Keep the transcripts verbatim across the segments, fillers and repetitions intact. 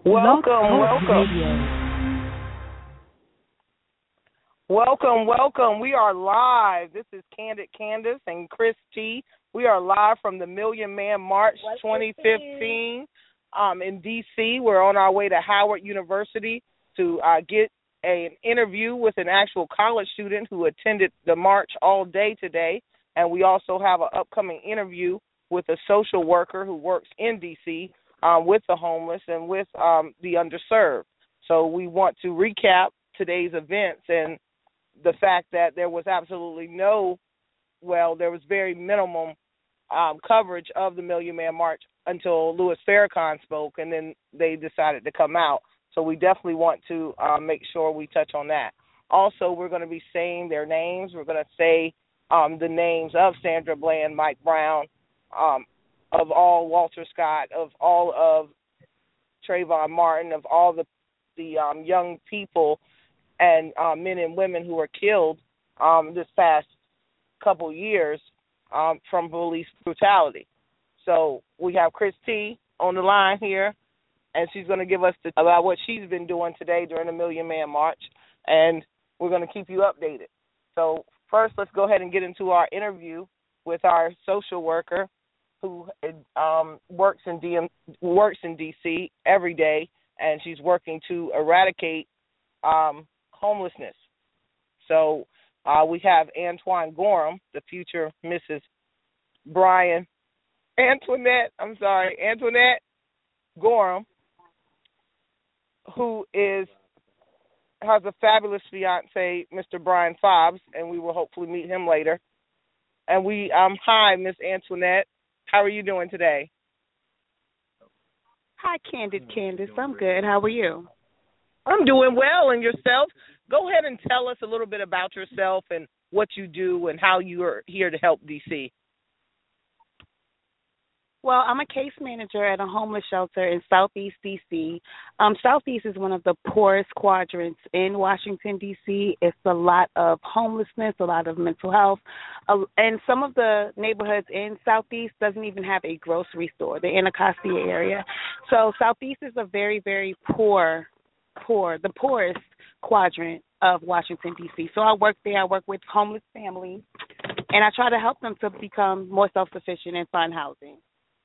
Welcome, welcome. Welcome, welcome. We are live. This is Candid Candace and Chris T. We are live from the Million Man March twenty fifteen um, in D C. We're on our way to Howard University to uh, get a, an interview with an actual college student who attended the march all day today. And we also have an upcoming interview with a social worker who works in D C um, with the homeless and with um, the underserved. So we want to recap today's events and the fact that there was absolutely no, well, there was very minimum um, coverage of the Million Man March until Louis Farrakhan spoke, and then they decided to come out. So we definitely want to um, make sure we touch on that. Also, we're going to be saying their names. We're going to say um, the names of Sandra Bland, Mike Brown, um, of all Walter Scott, of all of Trayvon Martin, of all the the um, young people and uh, men and women who were killed um, this past couple years um, from police brutality. So we have Chris T on the line here, and she's going to give us the, about what she's been doing today during the Million Man March, and we're going to keep you updated. So first, let's go ahead and get into our interview with our social worker who um, works in D M, works in D C every day, and she's working to eradicate um, homelessness. So uh, we have Antoine Gorham, the future Missus Brian Antoinette. I'm sorry, Antoinette Gorham, who is has a fabulous fiance, Mister Brian Fobbs, and we will hopefully meet him later. And we um hi, Miss Antoinette. How are you doing today? Hi, Candid Candace. I'm good. How are you? I'm doing well. And yourself? Go ahead and tell us a little bit about yourself and what you do and how you are here to help D C. Well, I'm a case manager at a homeless shelter in Southeast D C. Um, Southeast is one of the poorest quadrants in Washington, D C. It's a lot of homelessness, a lot of mental health, uh, and some of the neighborhoods in Southeast doesn't even have a grocery store, the Anacostia area. So Southeast is a very, very poor, poor, the poorest quadrant of Washington, D C. So I work there. I work with homeless families, and I try to help them to become more self-sufficient and find housing.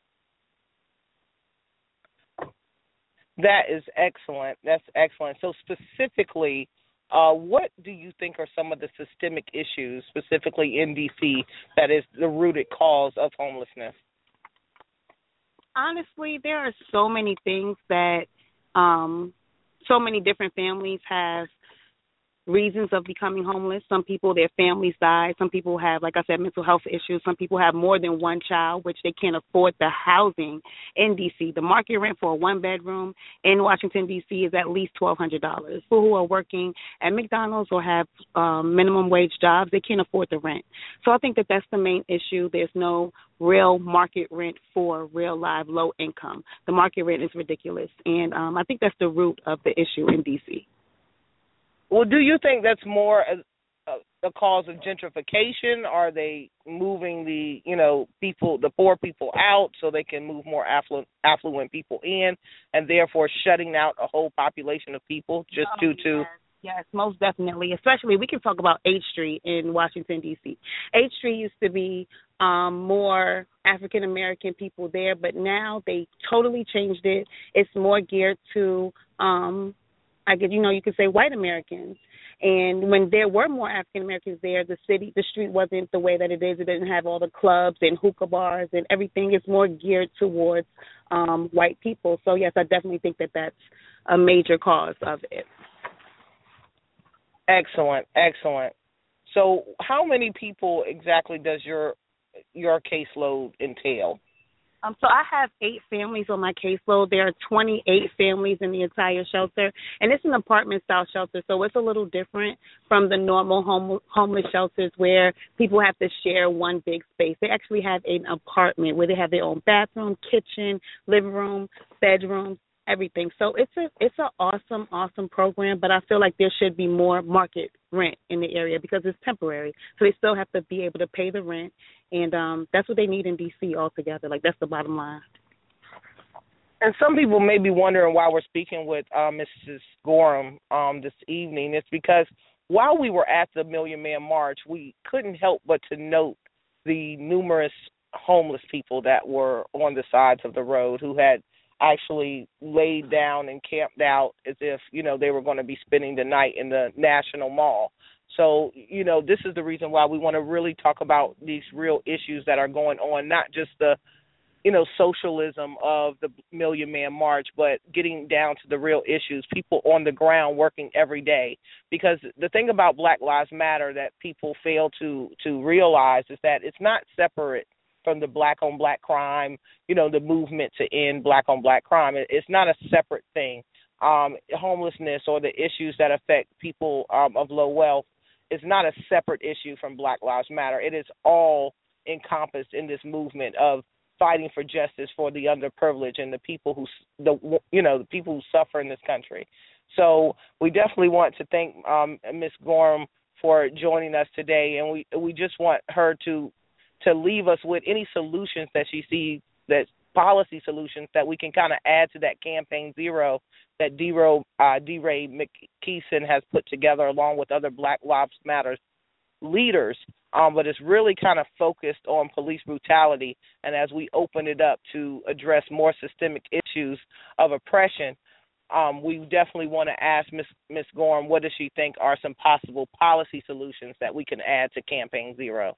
That is excellent. That's excellent. So specifically, uh, what do you think are some of the systemic issues, specifically in D C, that is the rooted cause of homelessness? Honestly, there are so many things that um, so many different families have reasons of becoming homeless. Some people, their families die. Some people have, like I said, mental health issues. Some people have more than one child, which they can't afford the housing in D C. The market rent for a one-bedroom in Washington, D C is at least twelve hundred dollars. People who are working at McDonald's or have um, minimum wage jobs, they can't afford the rent. So I think that that's the main issue. There's no real market rent for real, live, low income. The market rent is ridiculous, and um, I think that's the root of the issue in D C. Well, do you think that's more a, a, a cause of gentrification? Are they moving the, you know, people, the poor people out so they can move more affluent, affluent people in, and therefore shutting out a whole population of people just Oh, due to? yes. Yes, most definitely. Especially, we can talk about H Street in Washington, D C. H Street used to be um, more African-American people there, but now they totally changed it. It's more geared to um I guess, you know, you could say white Americans. And when there were more African Americans there, the city, the street wasn't the way that it is. It didn't have all the clubs and hookah bars and everything. It's more geared towards um, white people. So, yes, I definitely think that that's a major cause of it. Excellent, excellent. So how many people exactly does your your caseload entail? Um, so I have eight families on my caseload. There are twenty-eight families in the entire shelter, and it's an apartment-style shelter, so it's a little different from the normal home, homeless shelters where people have to share one big space. They actually have an apartment where they have their own bathroom, kitchen, living room, bedroom, everything. So it's a it's an awesome, awesome program, but I feel like there should be more market rent in the area because it's temporary. So they still have to be able to pay the rent, and um, that's what they need in D C altogether. Like, that's the bottom line. And some people may be wondering why we're speaking with uh, Missus Gorham um, this evening. It's because while we were at the Million Man March, we couldn't help but to note the numerous homeless people that were on the sides of the road who had actually laid down and camped out as if, you know, they were going to be spending the night in the National Mall. So, you know, this is the reason why we want to really talk about these real issues that are going on, not just the, you know, socialism of the Million Man March, but getting down to the real issues, people on the ground working every day. Because the thing about Black Lives Matter that people fail to, to realize is that it's not separate from the black-on-black crime, you know, the movement to end black-on-black crime. It's not a separate thing. Um, homelessness or the issues that affect people um, of low wealth is not a separate issue from Black Lives Matter. It is all encompassed in this movement of fighting for justice for the underprivileged and the people who, the you know, the people who suffer in this country. So we definitely want to thank um, Miz Gorham for joining us today, and we we just want her to to leave us with any solutions that she sees, that policy solutions that we can kind of add to that Campaign Zero that D-Ray, uh, D-Ray McKeeson has put together along with other Black Lives Matter leaders, um, but it's really kind of focused on police brutality. And as we open it up to address more systemic issues of oppression, um, we definitely want to ask Miz Miz Gorham, what does she think are some possible policy solutions that we can add to Campaign Zero?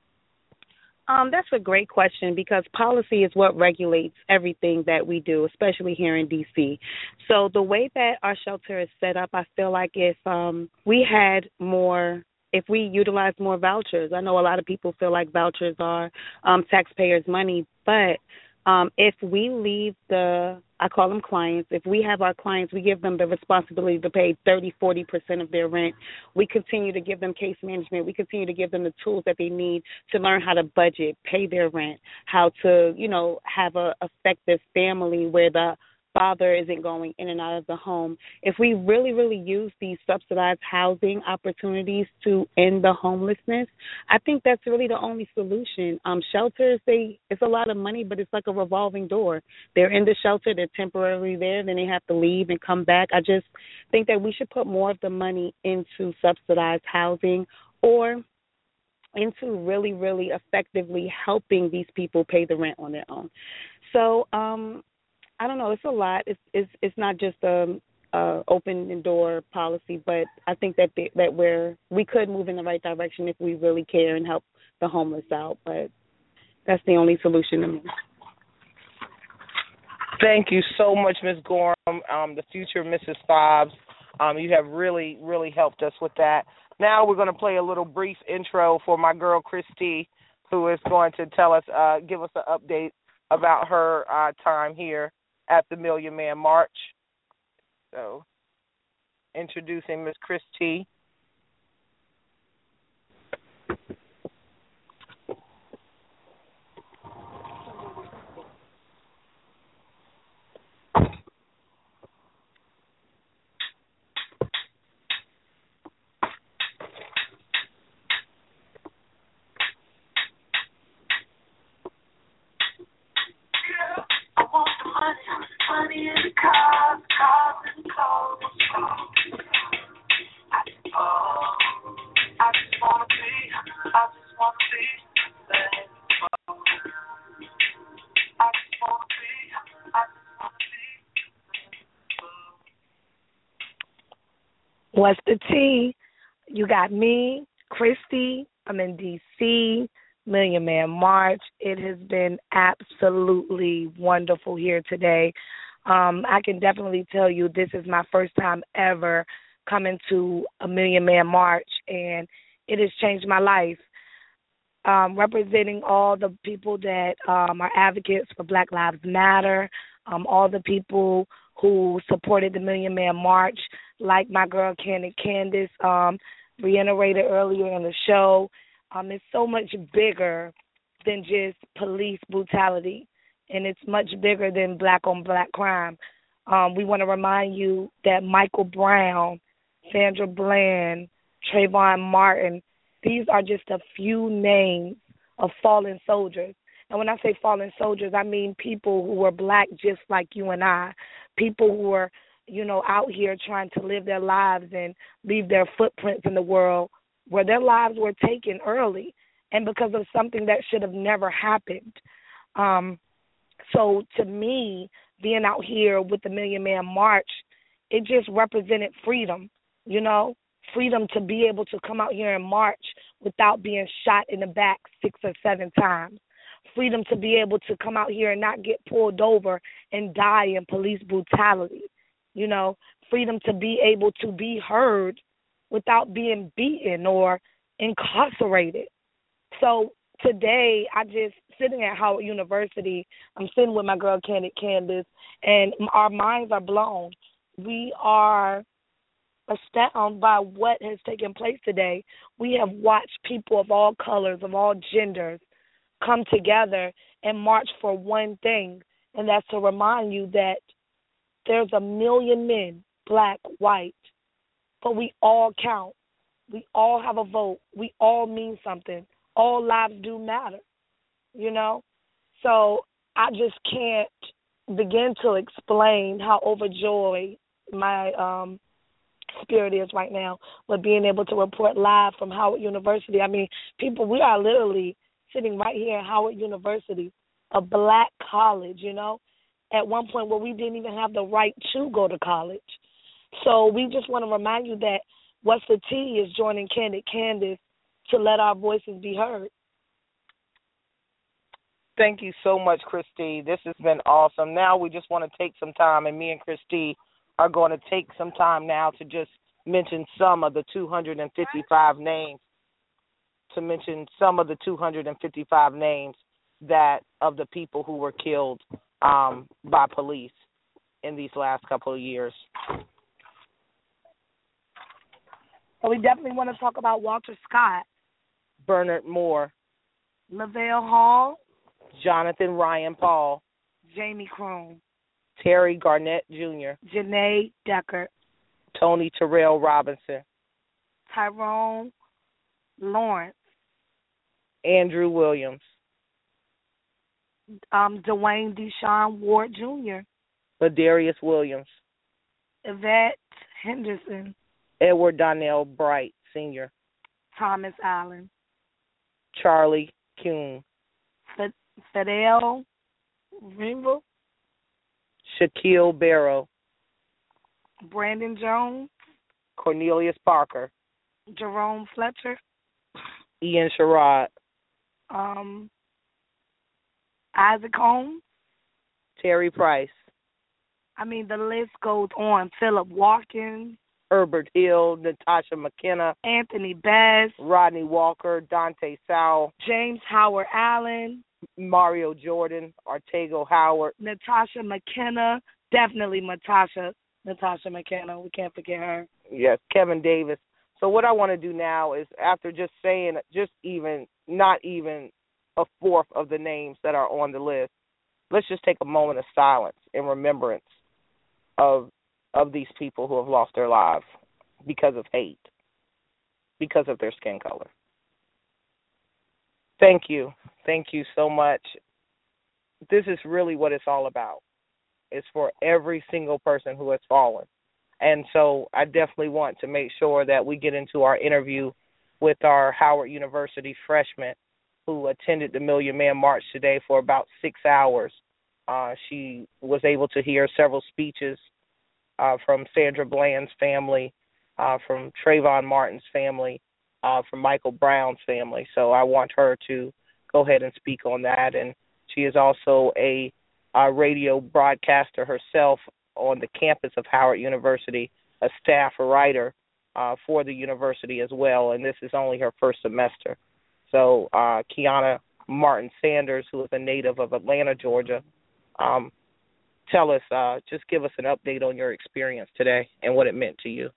Um, that's a great question because policy is what regulates everything that we do, especially here in D C. So the way that our shelter is set up, I feel like if um, we had more, if we utilized more vouchers, I know a lot of people feel like vouchers are um, taxpayers' money, but um, if we leave the, I call them clients, if we have our clients, we give them the responsibility to pay thirty, forty percent of their rent. We continue to give them case management. We continue to give them the tools that they need to learn how to budget, pay their rent, how to, you know, have a effective family where the father isn't going in and out of the home. If we really, really use these subsidized housing opportunities to end the homelessness, I think that's really the only solution. Um, shelters, they it's a lot of money, but it's like a revolving door. They're in the shelter, they're temporarily there, then they have to leave and come back. I just think that we should put more of the money into subsidized housing or into really, really effectively helping these people pay the rent on their own. So, um, I don't know. It's a lot. It's it's it's not just a, a open door policy, but I think that the, that we're we could move in the right direction if we really care and help the homeless out. But that's the only solution to me. Thank you so much, Miz Gorham, um, the future Missus Fobbs. Um, you have really, really helped us with that. Now we're going to play a little brief intro for my girl Christy, who is going to tell us, uh, give us an update about her uh, time here at the Million Man March. So, introducing Miss Christy. Money in cars, cars and clothes. I just, oh, I just wanna be, I just wanna be thankful. I just wanna be, I just wanna be thankful. What's the tea? You got me, Christy. I'm in D C. Million Man March. It has been absolutely wonderful here today. Um, I can definitely tell you this is my first time ever coming to a Million Man March, and it has changed my life. Um, representing all the people that um, are advocates for Black Lives Matter, um, all the people who supported the Million Man March, like my girl Candid Candace um, reiterated earlier in the show. Um, it's so much bigger than just police brutality, and it's much bigger than black-on-black crime. Um, we want to remind you that Michael Brown, Sandra Bland, Trayvon Martin, these are just a few names of fallen soldiers. And when I say fallen soldiers, I mean people who were black just like you and I, people who were, you know, out here trying to live their lives and leave their footprints in the world where their lives were taken early and because of something that should have never happened. Um, so to me, being out here with the Million Man March, it just represented freedom, you know, freedom to be able to come out here and march without being shot in the back six or seven times, freedom to be able to come out here and not get pulled over and die in police brutality, you know, freedom to be able to be heard without being beaten or incarcerated. So today, I just, sitting at Howard University, I'm sitting with my girl, Candid Candace, and our minds are blown. We are astounded by what has taken place today. We have watched people of all colors, of all genders, come together and march for one thing, and that's to remind you that there's a million men, black, white, but we all count. We all have a vote. We all mean something. All lives do matter, you know? So I just can't begin to explain how overjoyed my um, spirit is right now with being able to report live from Howard University. I mean, people, we are literally sitting right here at Howard University, a black college, you know, at one point where we didn't even have the right to go to college. So we just want to remind you that What's the Tea is joining Candid Candace to let our voices be heard. Thank you so much, Christy. This has been awesome. Now we just want to take some time, and me and Christy are going to take some time now to just mention some of the two hundred fifty-five names, to mention some of the two hundred fifty-five names that of the people who were killed um, by police in these last couple of years. So we definitely want to talk about Walter Scott, Bernard Moore, Lavelle Hall, Jonathan Ryan Paul, Jamie Crone, Terry Garnett Junior, Janae Decker, Tony Terrell Robinson, Tyrone Lawrence, Andrew Williams, um, Dwayne Deshaun Ward Junior, Ladarius Williams, Yvette Henderson, Edward Donnell Bright Senior, Thomas Allen, Charlie Kuhn, F- Fidel Rimble, Shaquille Barrow, Brandon Jones, Cornelius Parker, Jerome Fletcher, Ian Sherrod, um, Isaac Holmes. Terry Price, I mean, the list goes on. Philip Watkins, Herbert Hill, Natasha McKenna, Anthony Bass, Rodney Walker, Dante Sowell, James Howard Allen, Mario Jordan, Ortego Howard, Natasha McKenna, definitely Natasha, Natasha McKenna. We can't forget her. yes, Kevin Davis. So what I want to do now is, after just saying, just even, not even a fourth of the names that are on the list, let's just take a moment of silence in remembrance of of these people who have lost their lives because of hate, because of their skin color. Thank you. Thank you so much. This is really what it's all about. It's for every single person who has fallen. And so I definitely want to make sure that we get into our interview with our Howard University freshman who attended the Million Man March today for about six hours. Uh, she was able to hear several speeches uh, from Sandra Bland's family, uh, from Trayvon Martin's family, uh, from Michael Brown's family. So I want her to go ahead and speak on that. And she is also a, a radio broadcaster herself on the campus of Howard University, a staff writer uh, for the university as well, and this is only her first semester. So uh, Kiana Martin Sanders, who is a native of Atlanta, Georgia, um, tell us, uh, just give us an update on your experience today and what it meant to you.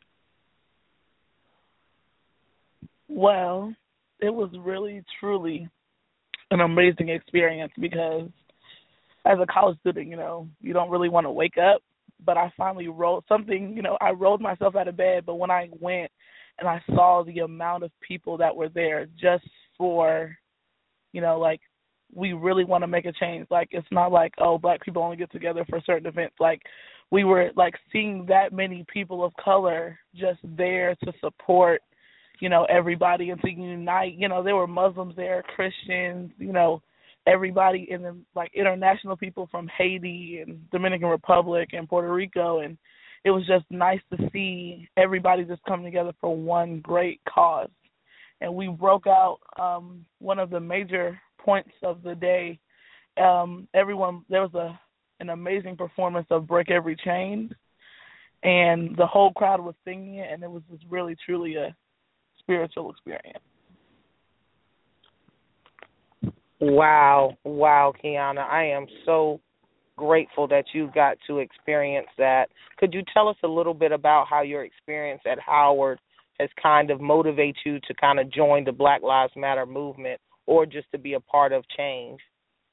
Well, it was really, truly an amazing experience because as a college student, you know, you don't really want to wake up, but I finally rolled something, you know, I rolled myself out of bed, but when I went and I saw the amount of people that were there just for, you know, like we really want to make a change. Like, it's not like, oh, black people only get together for certain events. Like, we were, like, seeing that many people of color just there to support, you know, everybody and to unite. You know, there were Muslims there, Christians, you know, everybody, and then, like, international people from Haiti and Dominican Republic and Puerto Rico. And it was just nice to see everybody just come together for one great cause. And we broke out um, one of the major points of the day. Um, everyone, there was a an amazing performance of Break Every Chain, and the whole crowd was singing it, and it was just really, truly a spiritual experience. Wow, wow, Kiana. I am so grateful that you got to experience that. Could you tell us a little bit about how your experience at Howard has kind of motivated you to kind of join the Black Lives Matter movement or just to be a part of change?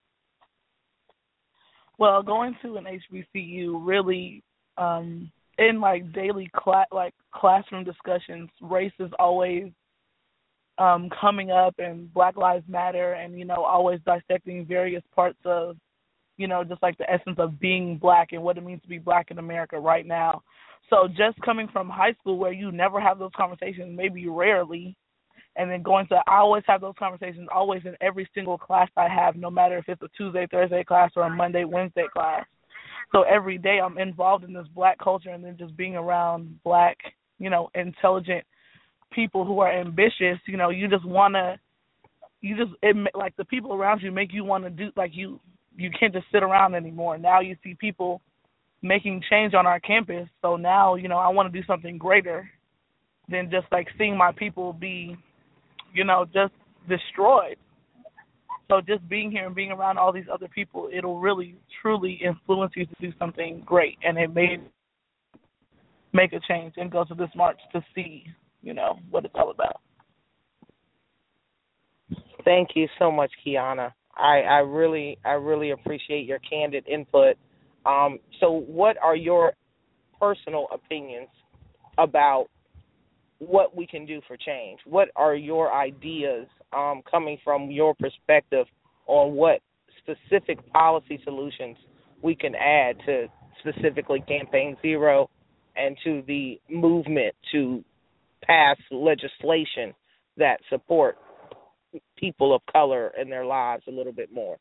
Well, going to an H B C U really, um, in like daily cla- like classroom discussions, race is always um, coming up, and Black Lives Matter, and you know, always dissecting various parts of, you know, just like the essence of being black and what it means to be black in America right now. So just coming from high school where you never have those conversations, maybe rarely, and then going to, I always have those conversations always in every single class I have, no matter if it's a Tuesday, Thursday class or a Monday, Wednesday class. So every day I'm involved in this black culture, and then just being around black, you know, intelligent people who are ambitious, you know, you just want to, you just, it, like the people around you make you want to do, like you, you can't just sit around anymore. Now you see people making change on our campus. So now, you know, I want to do something greater than just like seeing my people be, you know, just destroyed. So just being here and being around all these other people, it'll really, truly influence you to do something great. And it made make a change and go to this march to see, you know, what it's all about. Thank you so much, Kiana. I, I really, I really appreciate your candid input. Um, so what are your personal opinions about what we can do for change? What are your ideas um, coming from your perspective on what specific policy solutions we can add to specifically Campaign Zero and to the movement to pass legislation that support people of color in their lives a little bit more?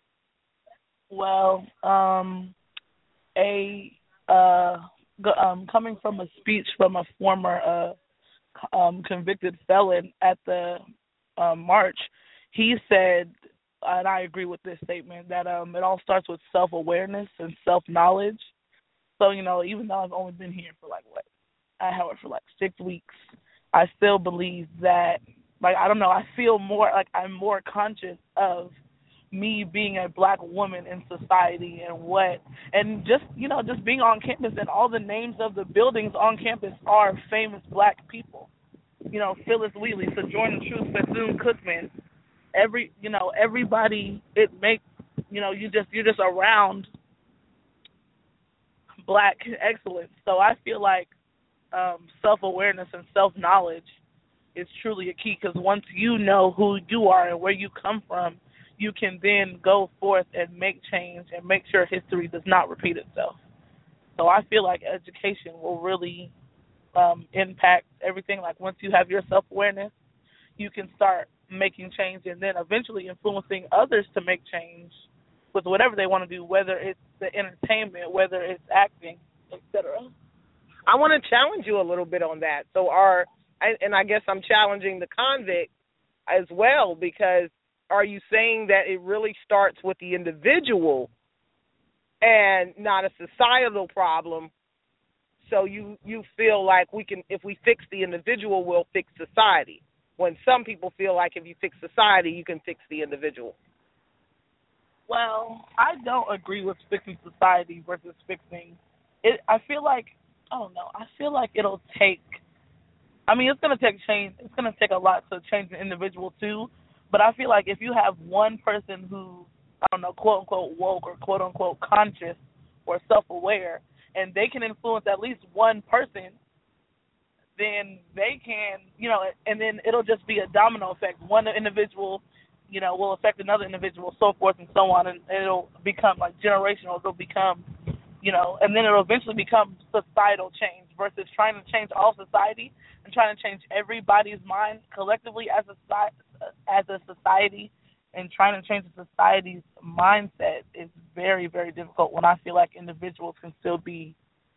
Well, um, a uh, um, coming from a speech from a former uh, um, convicted felon at the uh, march, he said, and I agree with this statement, that um, it all starts with self-awareness and self-knowledge. So, you know, even though I've only been here for like, what, I have it for like six weeks, I still believe that, like, I don't know, I feel more, like I'm more conscious of me being a black woman in society and what, and just, you know, just being on campus, and all the names of the buildings on campus are famous black people. You know, Phyllis Wheatley, Sojourner Truth, Bethune Cookman, every, you know, everybody, it makes, you know, you just, you're just around black excellence. So I feel like um, self-awareness and self-knowledge is truly a key, because once you know who you are and where you come from, you can then go forth and make change and make sure history does not repeat itself. So I feel like education will really um, impact everything. Like once you have your self-awareness, you can start making change and then eventually influencing others to make change with whatever they want to do, whether it's the entertainment, whether it's acting, et cetera. I want to challenge you a little bit on that. So our, and I guess I'm challenging the convict as well, because are you saying that it really starts with the individual and not a societal problem? So you, you feel like we can, if we fix the individual, we'll fix society, when some people feel like if you fix society, you can fix the individual? Well, I don't agree with fixing society versus fixing it. I feel like, I don't know, I feel like it'll take, I mean, it's going to take change. It's going to take a lot to change an individual too. But I feel like if you have one person who, I don't know, quote unquote woke or quote unquote conscious or self-aware, and they can influence at least one person, then they can, you know, and then it'll just be a domino effect. One individual you know, will affect another individual, so forth and so on, and it'll become like generational. It'll become, you know, and then it'll eventually become societal change versus trying to change all society and trying to change everybody's mind collectively as a as a society, and trying to change the society's mindset is very, very difficult when I feel like individuals can still be.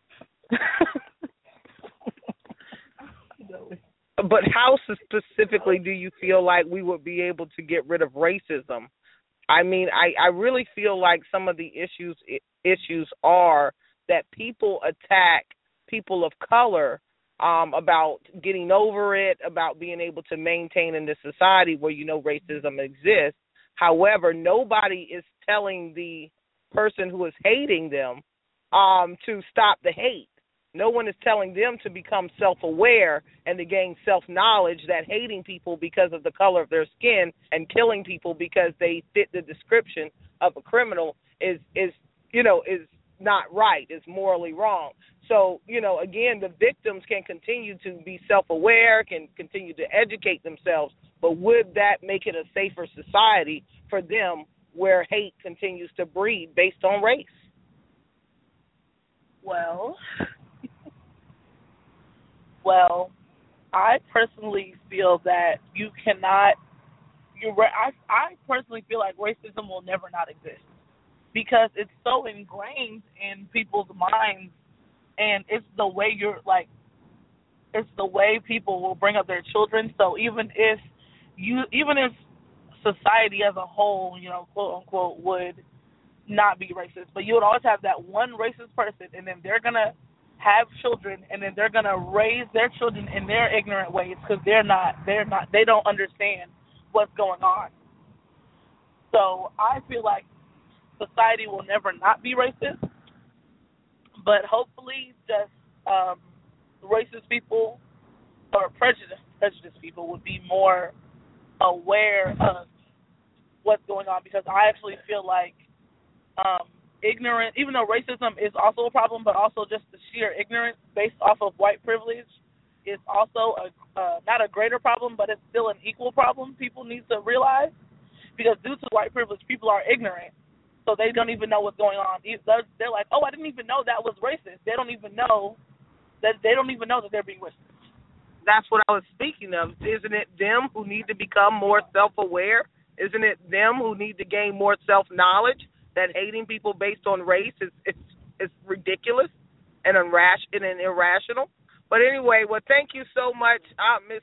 But how specifically do you feel like we would be able to get rid of racism? I mean, I, I really feel like some of the issues issues are that people attack people of color um, about getting over it, about being able to maintain in this society where you know racism exists. However, nobody is telling the person who is hating them um, to stop the hate. No one is telling them to become self-aware and to gain self-knowledge that hating people because of the color of their skin and killing people because they fit the description of a criminal is, is you know, is not right, is morally wrong. So, you know, again, the victims can continue to be self-aware, can continue to educate themselves, but would that make it a safer society for them where hate continues to breed based on race? Well... Well, I personally feel that you cannot. You, I, I personally feel like racism will never not exist because it's so ingrained in people's minds, and it's the way you're like. It's the way people will bring up their children. So even if you, even if society as a whole, you know, quote unquote, would not be racist, but you would always have that one racist person, and then they're gonna have children, and then they're going to raise their children in their ignorant ways because they're not, they're not, they don't understand what's going on. So I feel like society will never not be racist, but hopefully just um, racist people or prejudice, prejudiced people would be more aware of what's going on, because I actually feel like um, ignorant, even though racism is also a problem, but also just the sheer ignorance based off of white privilege is also a uh, not a greater problem, but it's still an equal problem people need to realize, because due to white privilege, people are ignorant, so they don't even know what's going on. They're, they're like, oh, I didn't even know that was racist. They don't even know that they don't even know that they're being racist. That's what I was speaking of. Isn't it them who need to become more self-aware? Isn't it them who need to gain more self-knowledge? That hating people based on race is is, is ridiculous and, unrash- and irrational. But anyway, well, thank you so much, uh, Miss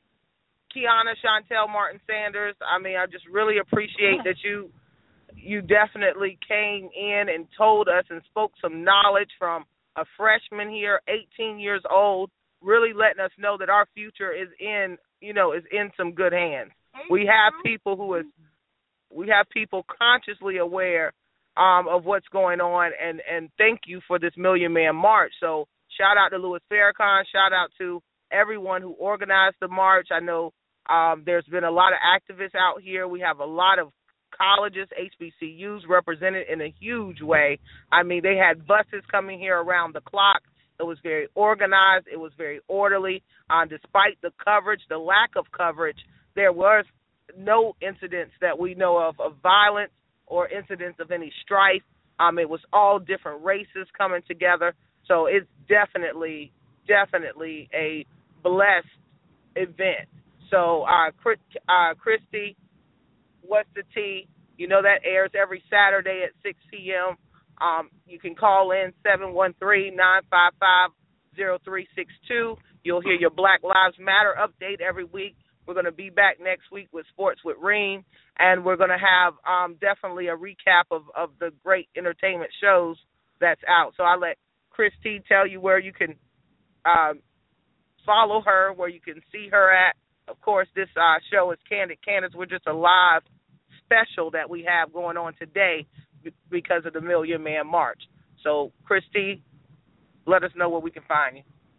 Kiana Chantel Martin Sanders. I mean, I just really appreciate that you you definitely came in and told us and spoke some knowledge from a freshman here, eighteen years old, really letting us know that our future is in, you know, is in some good hands. We have people who is, we have people consciously aware um, of what's going on, and, and thank you for this Million Man March. So shout out to Louis Farrakhan, shout out to everyone who organized the march. I know um, there's been a lot of activists out here. We have a lot of colleges, H B C Us represented in a huge way. I mean, they had buses coming here around the clock. It was very organized. It was very orderly. Uh, despite the coverage, the lack of coverage, there was no incidents that we know of of violence or incidents of any strife. Um, it was all different races coming together. So it's definitely, definitely a blessed event. So, uh, uh, Christy, What's the Tea? You know that airs every Saturday at six p.m. Um, you can call in seven one three, nine five five, zero three six two. You'll hear your Black Lives Matter update every week. We're going to be back next week with Sports with Reem, and we're going to have um, definitely a recap of, of the great entertainment shows that's out. So I'll let Christy tell you where you can um, follow her, where you can see her at. Of course, this uh, show is Candid Candace. We're just a live special that we have going on today because of the Million Man March. So, Christy, let us know where we can find you.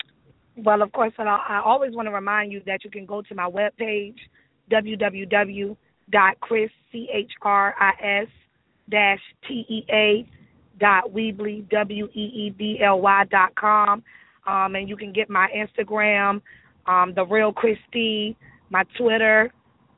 Well, of course, and I, I always want to remind you that you can go to my webpage, w w w dot chris, C H R I S, dash T E A dot Weebly, W E E B L Y dot com, um, and you can get my Instagram, um, The Real Christy, my Twitter,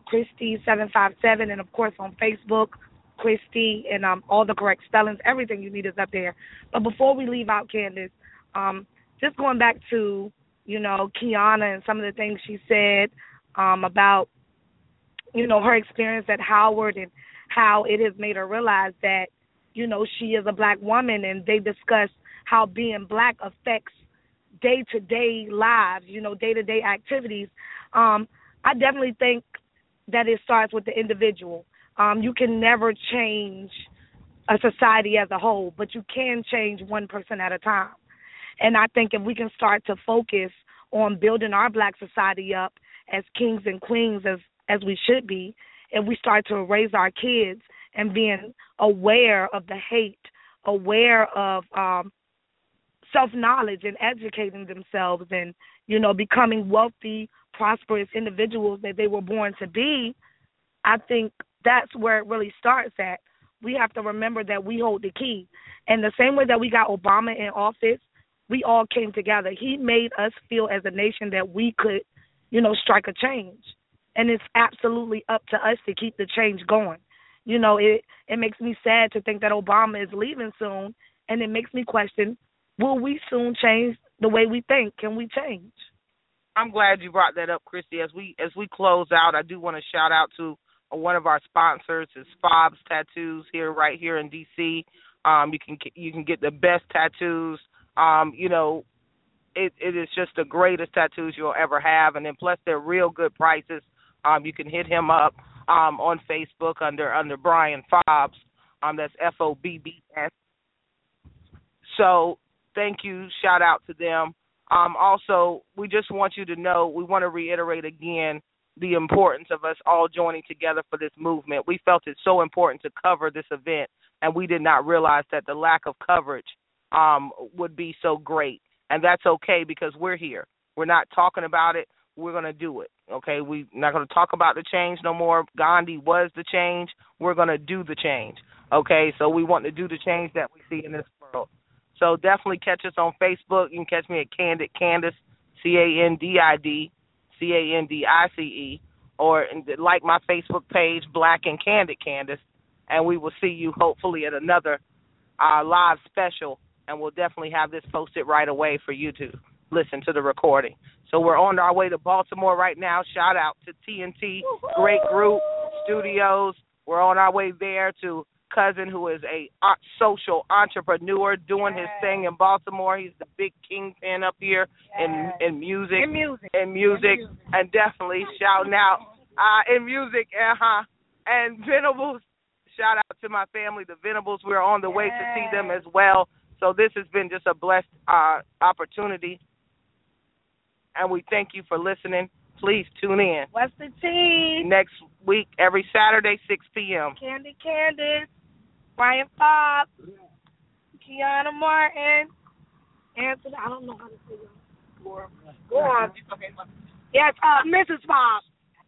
Christy seven five seven, and of course on Facebook, Christy, and um, all the correct spellings. Everything you need is up there. But before we leave out, Candace, um, just going back to, you know, Kiana and some of the things she said um, about, you know, her experience at Howard and how it has made her realize that, you know, she is a black woman, and they discuss how being black affects day-to-day lives, you know, day-to-day activities. Um, I definitely think that it starts with the individual. Um, you can never change a society as a whole, but you can change one person at a time. And I think if we can start to focus on building our black society up as kings and queens as, as we should be, if we start to raise our kids and being aware of the hate, aware of um, self-knowledge and educating themselves and, you know, becoming wealthy, prosperous individuals that they were born to be, I think that's where it really starts at. We have to remember that we hold the key. And the same way that we got Obama in office, we all came together. He made us feel as a nation that we could, you know, strike a change. And it's absolutely up to us to keep the change going. You know, it, it makes me sad to think that Obama is leaving soon, and it makes me question, will we soon change the way we think? Can we change? I'm glad you brought that up, Christy. As we as we close out, I do want to shout out to one of our sponsors. It's Fob's Tattoos here, right here in D C. Um, you can you can get the best tattoos. Um, you know, it it is just the greatest tattoos you'll ever have, and then plus they're real good prices. Um, you can hit him up um, on Facebook under under Brian Fobs. Um, that's F O B B S. So thank you. Shout out to them. Um, also, we just want you to know, we want to reiterate again the importance of us all joining together for this movement. We felt it so important to cover this event, and we did not realize that the lack of coverage um, would be so great. And that's okay because we're here. We're not talking about it. We're going to do it, okay? We're not going to talk about the change no more. Gandhi was the change. We're going to do the change, okay? So we want to do the change that we see in this world. So definitely catch us on Facebook. You can catch me at Candid Candace, C A N D I D, C A N D I C E, or like my Facebook page, Black and Candid Candace, and we will see you hopefully at another uh, live special, and we'll definitely have this posted right away for you to listen to the recording. So we're on our way to Baltimore right now. Shout out to T N T, great group, studios. We're on our way there to Cousin, who is a social entrepreneur doing yes. his thing in Baltimore. He's the big kingpin up here yes. in, in music. In music. In music. In music. And definitely shouting out uh, in music. Uh-huh. And Venables, shout out to my family, the Venables. We're on the yes. way to see them as well. So this has been just a blessed uh, opportunity. And we thank you for listening. Please tune in. What's the tea? Next week, every Saturday, six p.m. Candy Candace, Brian Fox, Kiana Martin, Anthony. I don't know how to say it. Go on. Yes, uh, Missus Fox.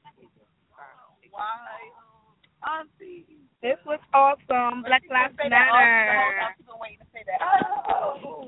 Why? This was awesome. Black Lives Matter. I've been waiting to say that.